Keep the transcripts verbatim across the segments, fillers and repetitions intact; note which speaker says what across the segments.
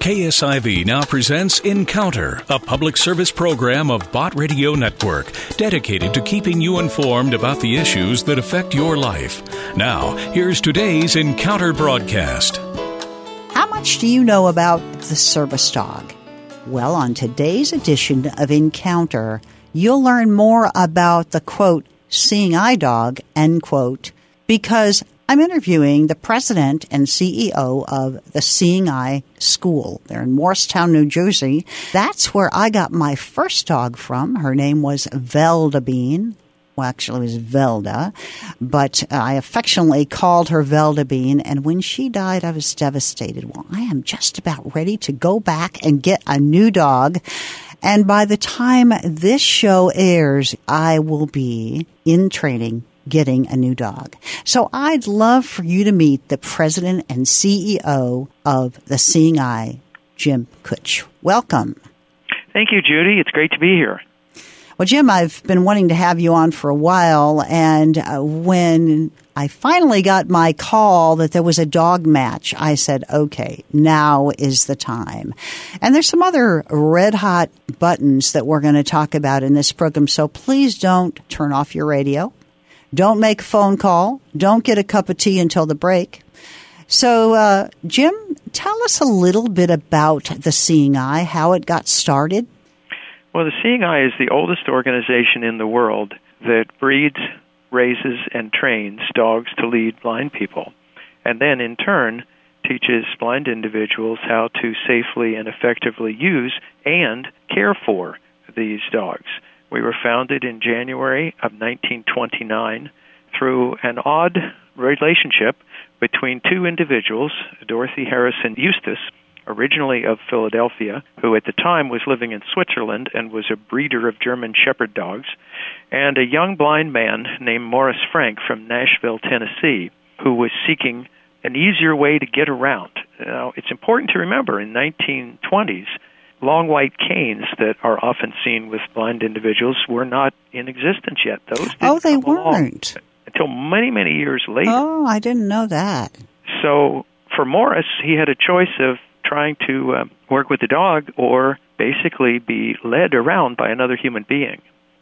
Speaker 1: K S I V now presents Encounter, a public service program of Bott Radio Network, dedicated to keeping you informed about the issues that affect your life. Now, here's today's Encounter broadcast.
Speaker 2: How much do you know about the service dog? Well, on today's edition of Encounter, you'll learn more about the, quote, seeing eye dog, end quote, because I'm interviewing the president and C E O of the Seeing Eye School. They're in Morristown, New Jersey. That's where I got my first dog from. Her name was Velda Bean. Well, actually, it was Velda, but I affectionately called her Velda Bean, and when she died, I was devastated. Well, I am just about ready to go back and get a new dog, and by the time this show airs, I will be in training getting a new dog. So I'd love for you to meet the president and C E O of the Seeing Eye, Jim Kutch. Welcome.
Speaker 3: Thank you, Judy. It's great to be here.
Speaker 2: Well, Jim, I've been wanting to have you on for a while, and uh, when I finally got my call that there was a dog match, I said, okay, now is the time. And there's some other red-hot buttons that we're going to talk about in this program, so please don't turn off your radio. Don't make a phone call. Don't get a cup of tea until the break. So, uh, Jim, tell us a little bit about the Seeing Eye, how it got started.
Speaker 3: Well, the Seeing Eye is the oldest organization in the world that breeds, raises, and trains dogs to lead blind people, and then, in turn, teaches blind individuals how to safely and effectively use and care for these dogs. We were founded in January of nineteen twenty-nine through an odd relationship between two individuals, Dorothy Harrison Eustace, originally of Philadelphia, who at the time was living in Switzerland and was a breeder of German Shepherd dogs, and a young blind man named Morris Frank from Nashville, Tennessee, who was seeking an easier way to get around. Now, it's important to remember, in nineteen twenties, long white canes that are often seen with blind individuals were not in existence yet. Those didn't
Speaker 2: oh, they
Speaker 3: come
Speaker 2: weren't
Speaker 3: until many, many years later.
Speaker 2: Oh, I didn't know that.
Speaker 3: So for Morris, he had a choice of trying to uh, work with the dog or basically be led around by another human being.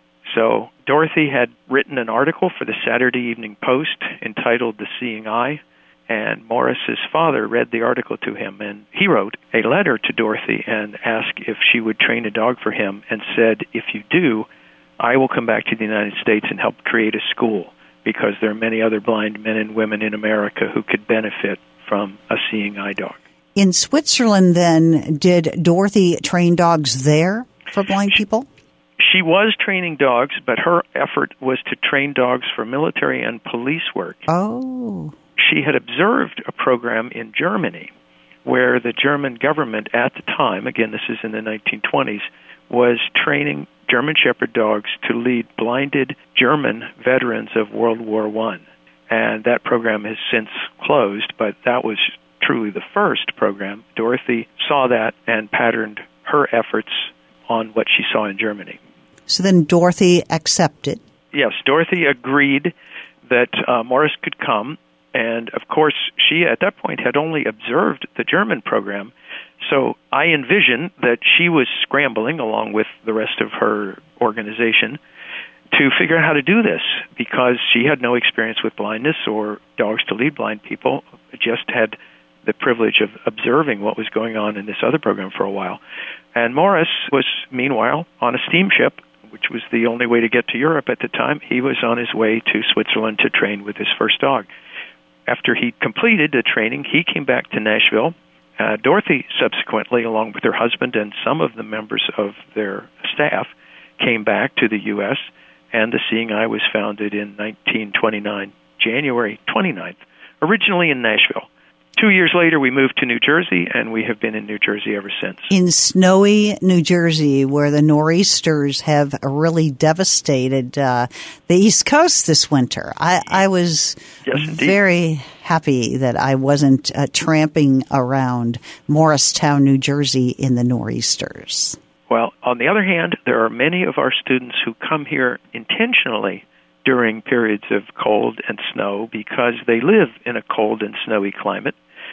Speaker 3: So Dorothy had written an article for the Saturday Evening Post entitled The Seeing Eye, and Morris's father read the article to him, and he wrote a letter to Dorothy and asked if she would train a dog for him, and said, if you do, I will come back to the United States and help create a school, because there are many other blind men and women in America who could benefit from a Seeing Eye dog.
Speaker 2: In Switzerland, then, did Dorothy train dogs there for blind people?
Speaker 3: She was training dogs, but her effort was to train dogs for military and police work.
Speaker 2: Oh.
Speaker 3: She had observed a program in Germany where the German government at the time, again, this is in the nineteen twenties, was training German Shepherd dogs to lead blinded German veterans of World War One. And that program has since closed, but that was truly the first program. Dorothy saw that and patterned her efforts on what she saw in Germany.
Speaker 2: So then Dorothy accepted?
Speaker 3: Yes, Dorothy agreed that uh, Morris could come. And, of course, she, at that point, had only observed the German program. So I envision that she was scrambling, along with the rest of her organization, to figure out how to do this, because she had no experience with blindness or dogs to lead blind people, just had the privilege of observing what was going on in this other program for a while. And Morris was, meanwhile, on a steamship, which was the only way to get to Europe at the time. He was on his way to Switzerland to train with his first dog. After he completed the training, he came back to Nashville. Uh, Dorothy subsequently, along with her husband and some of the members of their staff, came back to the U S, and the Seeing Eye was founded in nineteen twenty-nine, January twenty-ninth, originally in Nashville. Two years later, we moved to New Jersey, and we have been in New Jersey ever since.
Speaker 2: In snowy New Jersey, where the nor'easters have really devastated uh, the East Coast this winter. I, I was
Speaker 3: yes,
Speaker 2: very happy that I wasn't uh, tramping around Morristown, New Jersey in the nor'easters.
Speaker 3: Well, on the other hand, there are many of our students who come here intentionally during periods of cold and snow because they live in a cold and snowy climate.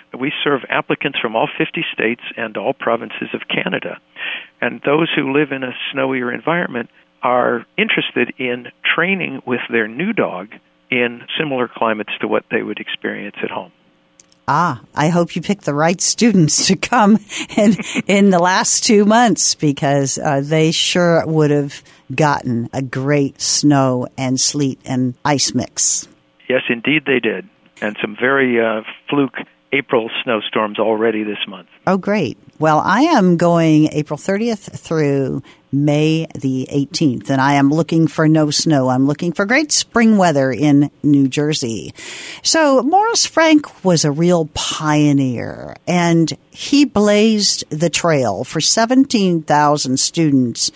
Speaker 3: we serve applicants from all fifty states and all provinces of Canada. And those who live in a snowier environment are interested in training with their new dog in similar climates to what they would experience at home.
Speaker 2: Ah, I hope you picked the right students to come in, in the last two months because uh, they sure would have gotten a great snow and sleet and ice mix.
Speaker 3: Yes, indeed they did. And some very uh, fluke April snowstorms already this month.
Speaker 2: Oh, great. Well, I am going April thirtieth through May the eighteenth, and I am looking for no snow. I'm looking for great spring weather in New Jersey. So Morris Frank was a real pioneer, and he blazed the trail for seventeen thousand students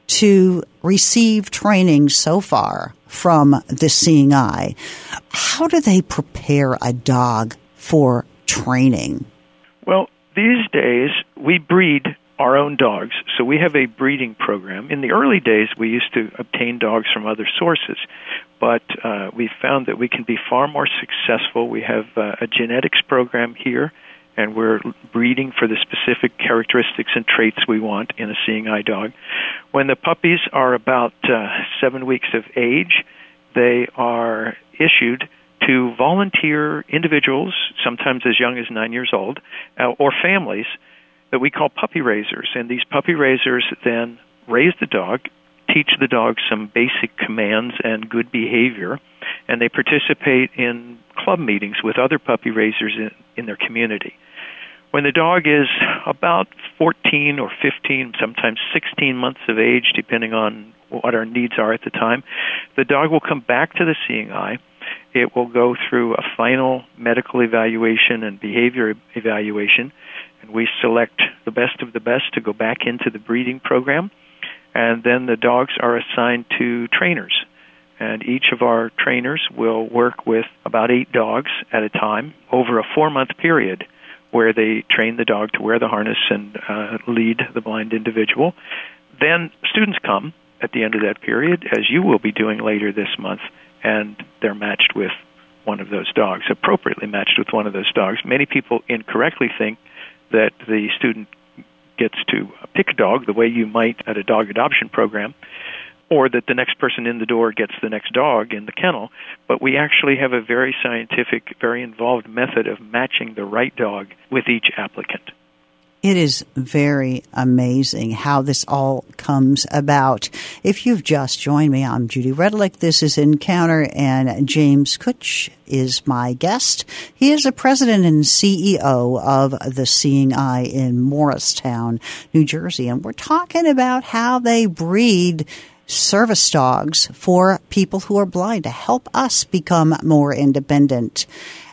Speaker 2: to receive training so far from the Seeing Eye. How do they prepare a dog for training?
Speaker 3: Well, these days we breed our own dogs, so we have a breeding program. In the early days, we used to obtain dogs from other sources, but uh, we found that we can be far more successful. We have uh, a genetics program here, and we're breeding for the specific characteristics and traits we want in a Seeing Eye dog. When the puppies are about uh, seven weeks of age, they are issued to volunteer individuals, sometimes as young as nine years old, uh, or families that we call puppy raisers. And these puppy raisers then raise the dog, teach the dog some basic commands and good behavior, and they participate in club meetings with other puppy raisers in, in their community. When the dog is about fourteen or fifteen, sometimes sixteen months of age, depending on what our needs are at the time, the dog will come back to the Seeing Eye. It will go through a final medical evaluation and behavior evaluation, and we select the best of the best to go back into the breeding program, and then the dogs are assigned to trainers. And each of our trainers will work with about eight dogs at a time over a four-month period where they train the dog to wear the harness and uh, lead the blind individual. Then students come at the end of that period, as you will be doing later this month, and they're matched with one of those dogs, appropriately matched with one of those dogs. Many people incorrectly think that the student gets to pick a dog the way you might at a dog adoption program, or that the next person in the door gets the next dog in the kennel, but we actually have a very scientific, very involved method of matching the right dog with each applicant.
Speaker 2: It is very amazing how this all comes about. If you've just joined me, I'm Judy Redlick. This is Encounter, and James Kutch is my guest. He is the president and C E O of the Seeing Eye in Morristown, New Jersey, and we're talking about how they breed service dogs for people who are blind to help us become more independent.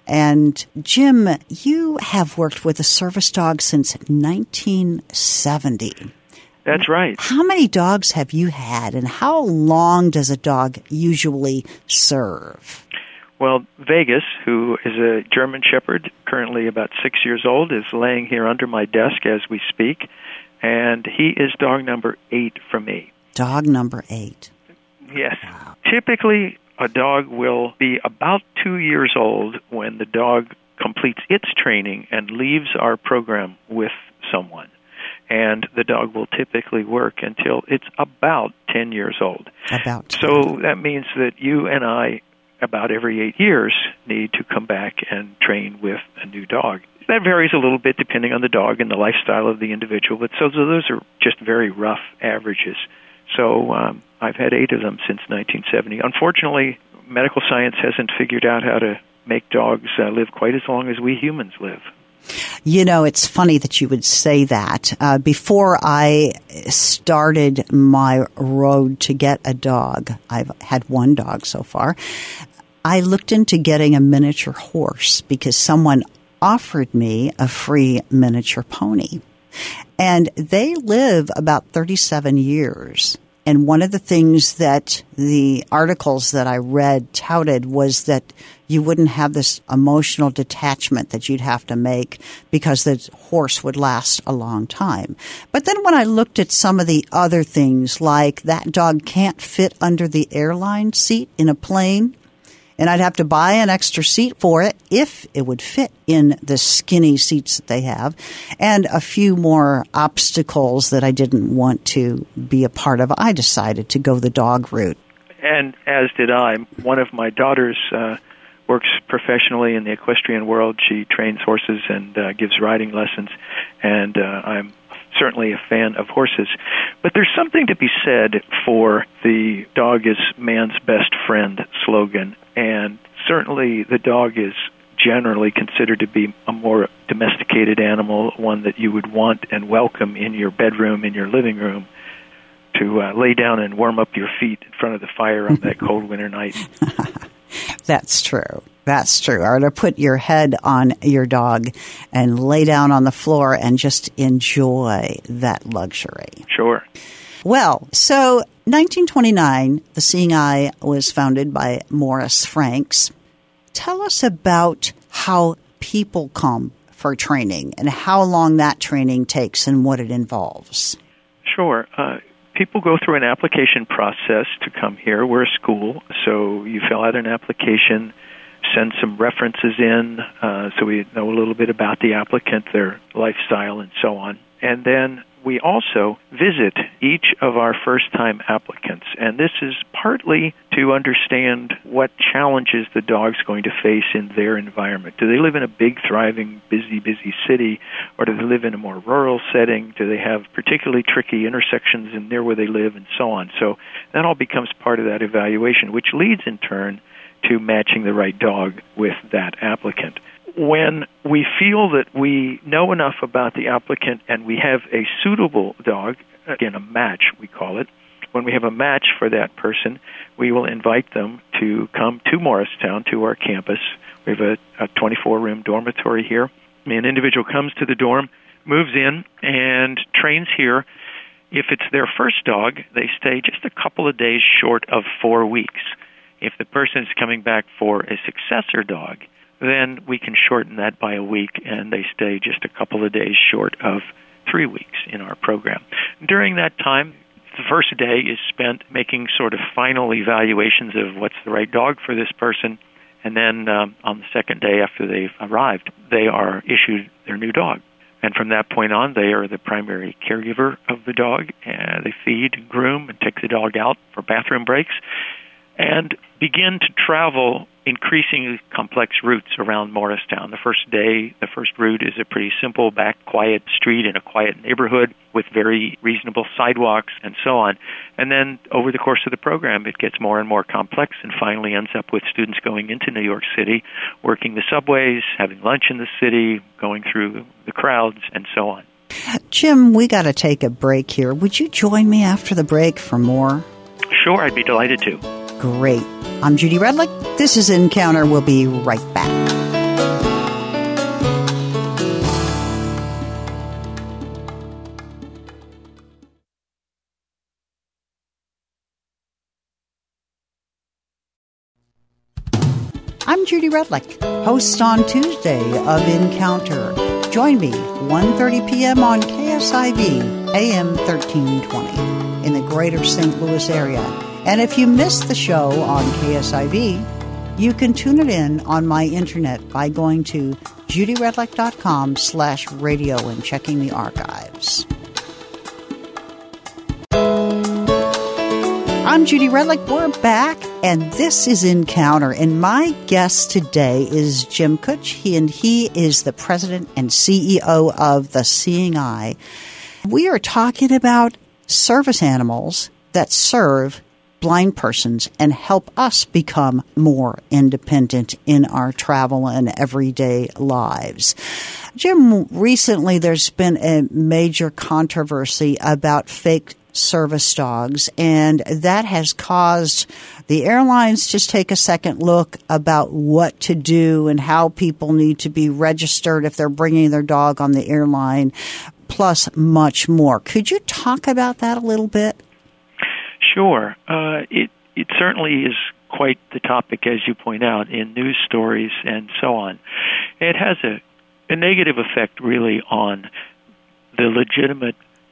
Speaker 2: And Jim, you have worked with a service dog since nineteen seventy.
Speaker 3: That's right.
Speaker 2: How many dogs have you had, and how long does a dog usually serve?
Speaker 3: Well, Vegas, who is a German Shepherd, currently about six years old, is laying here under my desk as we speak, and he is dog number eight for me.
Speaker 2: Dog number eight.
Speaker 3: Yes. Wow. Typically, a dog will be about two years old when the dog completes its training and leaves our program with someone. And the dog will typically work until it's about ten years old.
Speaker 2: About ten.
Speaker 3: So that means that you and I, about every eight years, need to come back and train with a new dog. That varies a little bit depending on the dog and the lifestyle of the individual, but so, so those are just very rough averages. So um, I've had eight of them since nineteen seventy. Unfortunately, medical science hasn't figured out how to make dogs uh, live quite as long as we humans live.
Speaker 2: You know, it's funny that you would say that. Uh, before I started my road to get a dog, I've had one dog so far, I looked into getting a miniature horse because someone offered me a free miniature pony. And they live about thirty-seven years. And one of the things that the articles that I read touted was that you wouldn't have this emotional detachment that you'd have to make because the horse would last a long time. But then when I looked at some of the other things, like that dog can't fit under the airline seat in a plane, And I'd have to buy an extra seat for it if it would fit in the skinny seats that they have, and a few more obstacles that I didn't want to be a part of. I decided to go the dog route.
Speaker 3: And as did I. One of my daughters uh, works professionally in the equestrian world. She trains horses and uh, gives riding lessons, and uh, I'm certainly a fan of horses. But there's something to be said for the dog is man's best friend slogan, and certainly the dog is generally considered to be a more domesticated animal, one that you would want and welcome in your bedroom, in your living room, to uh, lay down and warm up your feet in front of the fire on that cold winter night.
Speaker 2: That's true. That's true. Or to put your head on your dog and lay down on the floor and just enjoy that luxury.
Speaker 3: Sure.
Speaker 2: Well, so nineteen twenty-nine, the Seeing Eye was founded by Morris Franks. Tell us about how people come for training and how long that training takes and what it involves.
Speaker 3: Sure. Uh, people go through an application process to come here. We're a school, so you fill out an application, send some references in uh, so we know a little bit about the applicant, their lifestyle, and so on. And then we also visit each of our first-time applicants, and this is partly to understand what challenges the dog's going to face in their environment. Do they live in a big, thriving, busy, busy city, or do they live in a more rural setting? Do they have particularly tricky intersections in near where they live, and so on? So that all becomes part of that evaluation, which leads in turn to matching the right dog with that applicant. When we feel that we know enough about the applicant and we have a suitable dog, again, a match, we call it, when we have a match for that person, we will invite them to come to Morristown, to our campus. We have a, a twenty-four room dormitory here. An individual comes to the dorm, moves in, and trains here. If it's their first dog, they stay just a couple of days short of four weeks. If the person is coming back for a successor dog, then we can shorten that by a week, and they stay just a couple of days short of three weeks in our program. During that time, the first day is spent making sort of final evaluations of what's the right dog for this person, and then um, on the second day after they've arrived, they are issued their new dog. And from that point on, they are the primary caregiver of the dog, and they feed and groom and take the dog out for bathroom breaks, and begin to travel increasingly complex routes around Morristown. The first day, the first route is a pretty simple, back, quiet street in a quiet neighborhood with very reasonable sidewalks and so on. And then over the course of the program, it gets more and more complex and finally ends up with students going into New York City, working the subways, having lunch in the city, going through the crowds, and so on.
Speaker 2: Jim, we got to take a break here. Would you join me after the break for more?
Speaker 3: Sure, I'd be delighted to.
Speaker 2: Great. I'm Judy Redlick. This is Encounter. We'll be right back. I'm Judy Redlick, host on Tuesday of Encounter. Join me one thirty p.m. on K S I V, A M thirteen twenty, in the greater Saint Louis area. And if you missed the show on K S I V, you can tune it in on my internet by going to judyredlick.com slash radio and checking the archives. I'm Judy Redlick. We're back, and this is Encounter. And my guest today is Jim Kutch. He and he is the president and C E O of the Seeing Eye. We are talking about service animals that serve blind persons and help us become more independent in our travel and everyday lives. Jim, recently there's been a major controversy about fake service dogs, and that has caused the airlines to take a second look about what to do and how people need to be registered if they're bringing their dog on the airline, plus much more. Could you talk about that a little bit?
Speaker 3: Sure. Uh, it it certainly is quite the topic, as you point out, in news stories and so on. It has a, a negative effect, really, on the legitimate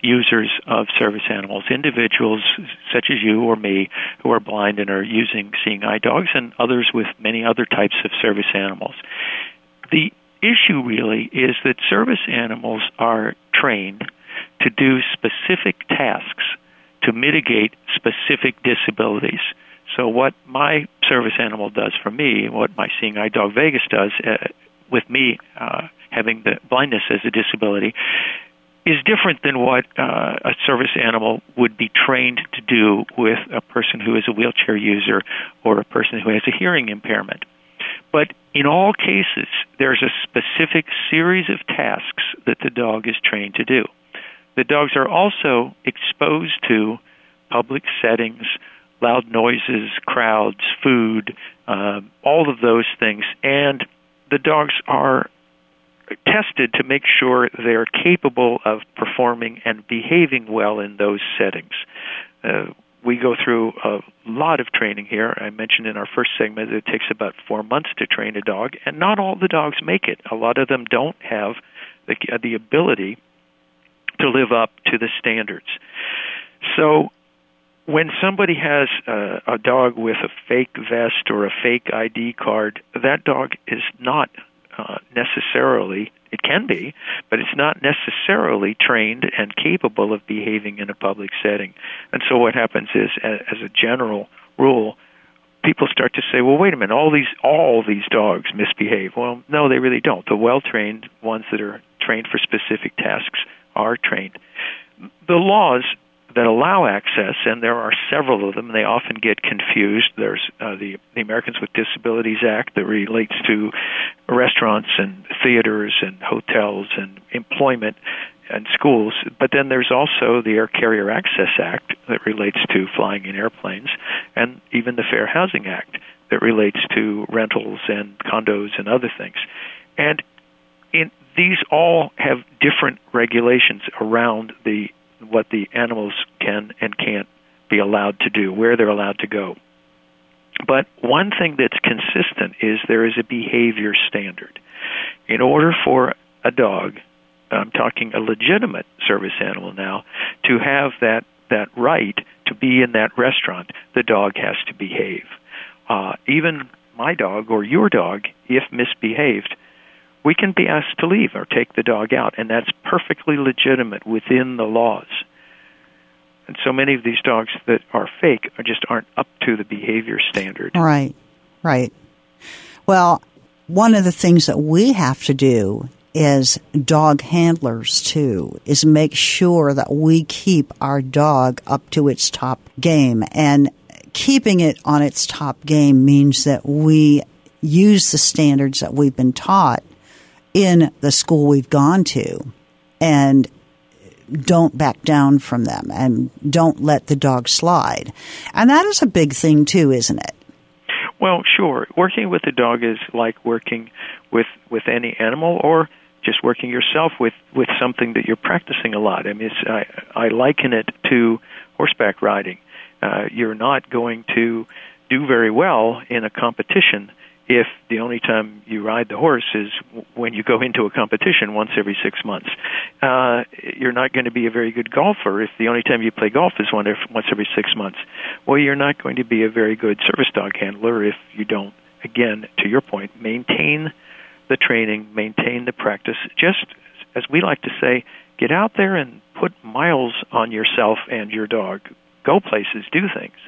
Speaker 3: users of service animals, individuals such as you or me who are blind and are using seeing eye dogs, and others with many other types of service animals. The issue really is that service animals are trained to do specific tasks to mitigate specific disabilities. So what my service animal does for me, what my seeing eye dog Vegas does uh, with me uh, having the blindness as a disability, is different than what uh, a service animal would be trained to do with a person who is a wheelchair user or a person who has a hearing impairment. But in all cases, there's a specific series of tasks that the dog is trained to do. The dogs are also exposed to public settings, loud noises, crowds, food, uh, all of those things, and the dogs are tested to make sure they're capable of performing and behaving well in those settings. Uh, we go through a lot of training here. I mentioned in our first segment that it takes about four months to train a dog, and not all the dogs make it. A lot of them don't have the, the ability to live up to the standards. So when somebody has a, a dog with a fake vest or a fake I D card, that dog is not uh, necessarily, it can be, but it's not necessarily trained and capable of behaving in a public setting. And so what happens is, as a general rule, people start to say, well, wait a minute, all these all these dogs misbehave. Well, no, they really don't. The well-trained ones that are trained for specific tasks are trained. The laws that allow access, and there are several of them, they often get confused. There's uh, the, the Americans with Disabilities Act that relates to restaurants and theaters and hotels and employment and schools, but then there's also the Air Carrier Access Act that relates to flying in airplanes, and even the Fair Housing Act that relates to rentals and condos and other things. And in, these all have different regulations around the what the animals can and can't be allowed to do, where they're allowed to go. But one thing that's consistent is there is a behavior standard. In order for a dog, I'm talking a legitimate service animal now, to have that, that right to be in that restaurant, the dog has to behave. Uh, even my dog or your dog, if misbehaved, we can be asked to leave or take the dog out, and that's perfectly legitimate within the laws. And so many of these dogs that are fake are just aren't up to the behavior standard.
Speaker 2: Right, right. Well, one of the things that we have to do as dog handlers, too, is make sure that we keep our dog up to its top game. And keeping it on its top game means that we use the standards that we've been taught in the school we've gone to, and don't back down from them, and don't let the dog slide. And that is a big thing, too, isn't it?
Speaker 3: Well, sure. Working with the dog is like working with, with any animal, or just working yourself with, with something that you're practicing a lot. I mean, it's, I, I liken it to horseback riding. Uh, you're not going to do very well in a competition if the only time you ride the horse is when you go into a competition once every six months. Uh, you're not going to be a very good golfer if the only time you play golf is one every, once every six months. Well, you're not going to be a very good service dog handler if you don't, again, to your point, maintain the training, maintain the practice. Just, as we like to say, get out there and put miles on yourself and your dog. Go places, do things.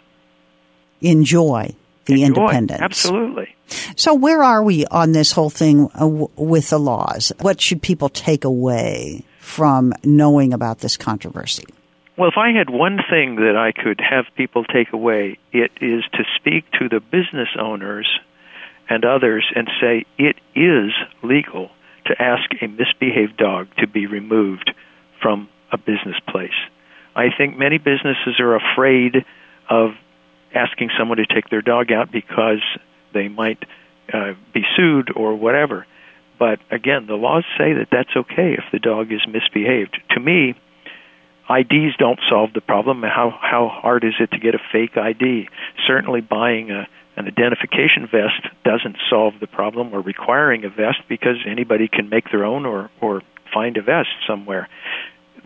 Speaker 2: Enjoy the
Speaker 3: Enjoy.
Speaker 2: Independence.
Speaker 3: Absolutely.
Speaker 2: So where are we on this whole thing uh, w- with the laws? What should people take away from knowing about this controversy?
Speaker 3: Well, if I had one thing that I could have people take away, it is to speak to the business owners and others and say it is legal to ask a misbehaved dog to be removed from a business place. I think many businesses are afraid of asking someone to take their dog out because they might uh, be sued or whatever. But again, the laws say that that's okay if the dog is misbehaved. To me, I Ds don't solve the problem. How how hard is it to get a fake I D? Certainly buying a, an identification vest doesn't solve the problem, or requiring a vest, because anybody can make their own or, or find a vest somewhere.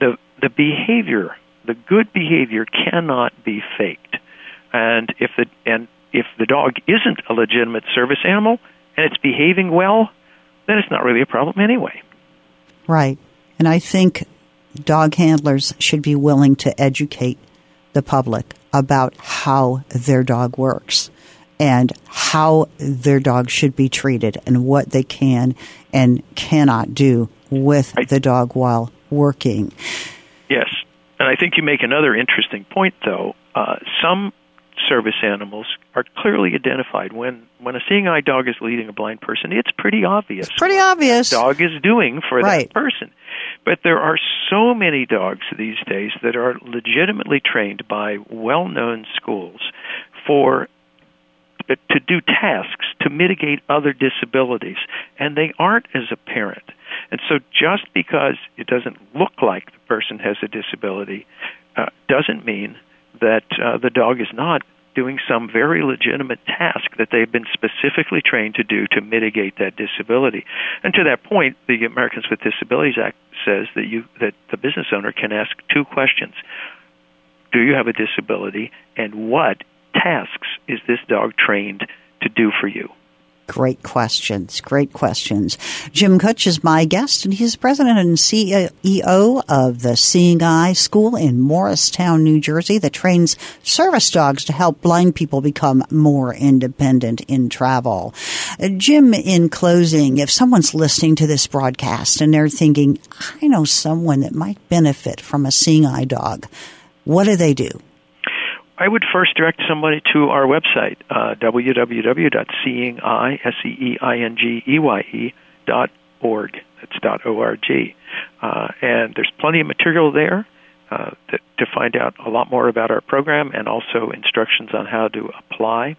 Speaker 3: the the behavior, the good behavior, cannot be faked. And if the and if the dog isn't a legitimate service animal and it's behaving well, then it's not really a problem anyway.
Speaker 2: Right. And I think dog handlers should be willing to educate the public about how their dog works and how their dog should be treated and what they can and cannot do with
Speaker 3: right.
Speaker 2: the dog while working.
Speaker 3: Yes. And I think you make another interesting point, though. Uh, some service animals are clearly identified. When when a seeing eye dog is leading a blind person, it's pretty obvious.
Speaker 2: It's pretty obvious.
Speaker 3: What the dog is doing for
Speaker 2: right.
Speaker 3: that person. But there are so many dogs these days that are legitimately trained by well-known schools for to do tasks to mitigate other disabilities, and they aren't as apparent. And so just because it doesn't look like the person has a disability uh, doesn't mean that uh, the dog is not doing some very legitimate task that they've been specifically trained to do to mitigate that disability. And to that point, the Americans with Disabilities Act says that you that the business owner can ask two questions. Do you have a disability, and what tasks is this dog trained to do for you?
Speaker 2: Great questions. Great questions. Jim Kutch is my guest, and he's president and C E O of the Seeing Eye School in Morristown, New Jersey, that trains service dogs to help blind people become more independent in travel. Uh, Jim, in closing, if someone's listening to this broadcast and they're thinking, I know someone that might benefit from a Seeing Eye dog, what do they do?
Speaker 3: I would first direct somebody to our website, uh, w w w dot seeing eye dot org. That's dot O R G. Uh, and there's plenty of material there uh, to, to find out a lot more about our program and also instructions on how to apply.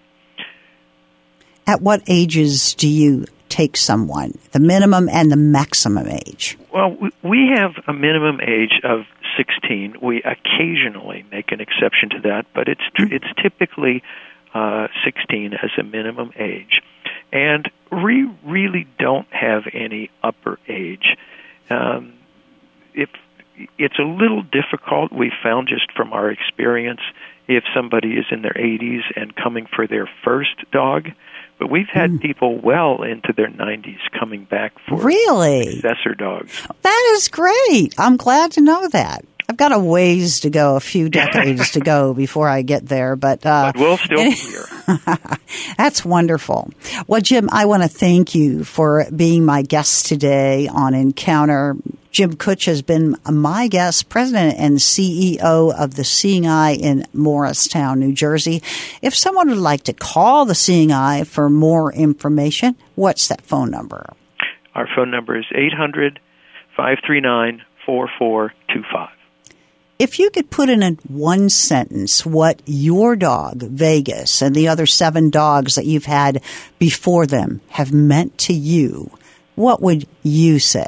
Speaker 2: At what ages do you take someone, the minimum and the maximum age?
Speaker 3: Well, we have a minimum age of sixteen. We occasionally make an exception to that, but it's it's typically uh, sixteen as a minimum age. And we really don't have any upper age. Um, if it's a little difficult, we found just from our experience, if somebody is in their eighties and coming for their first dog. But we've had mm. people well into their nineties coming back for
Speaker 2: really?
Speaker 3: successor dogs.
Speaker 2: That is great. I'm glad to know that. I've got a ways to go, a few decades to go before I get there. But, uh,
Speaker 3: but we'll still be here.
Speaker 2: That's wonderful. Well, Jim, I want to thank you for being my guest today on Encounter. Jim Kutch has been my guest, president and C E O of the Seeing Eye in Morristown, New Jersey. If someone would like to call the Seeing Eye for more information, what's that phone number?
Speaker 3: Our phone number is eight hundred, five three nine, four four two five.
Speaker 2: If you could put in a one sentence what your dog, Vegas, and the other seven dogs that you've had before them have meant to you, what would you say?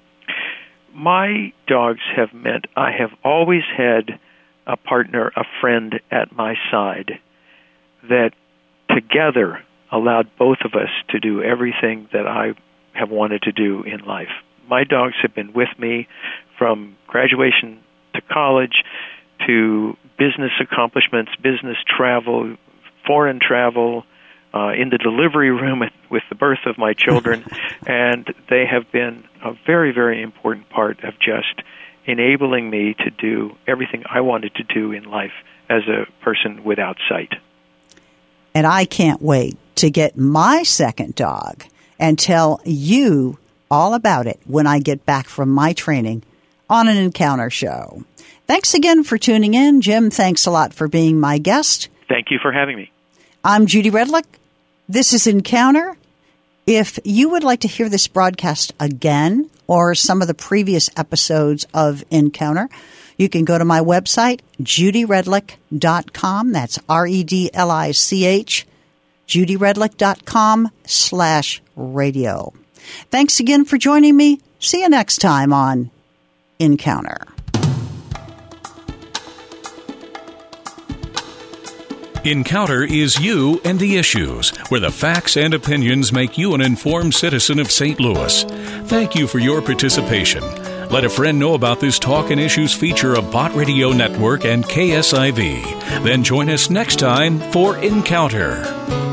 Speaker 3: My dogs have meant I have always had a partner, a friend at my side that together allowed both of us to do everything that I have wanted to do in life. My dogs have been with me from graduation to college to business accomplishments, business travel, foreign travel, Uh, in the delivery room at, with the birth of my children, and they have been a very, very important part of just enabling me to do everything I wanted to do in life as a person without sight.
Speaker 2: And I can't wait to get my second dog and tell you all about it when I get back from my training on an Encounter show. Thanks again for tuning in. Jim, thanks a lot for being my guest.
Speaker 3: Thank you for having me.
Speaker 2: I'm Judy Redlick. This is Encounter. If you would like to hear this broadcast again or some of the previous episodes of Encounter, you can go to my website, judy redlick dot com. That's R E D L I C H, judy redlick dot com slash radio. Thanks again for joining me. See you next time on Encounter.
Speaker 1: Encounter is you and the issues, where the facts and opinions make you an informed citizen of Saint Louis. Thank you for your participation. Let a friend know about this Talk and Issues feature of Bott Radio Network and K S I V. Then join us next time for Encounter.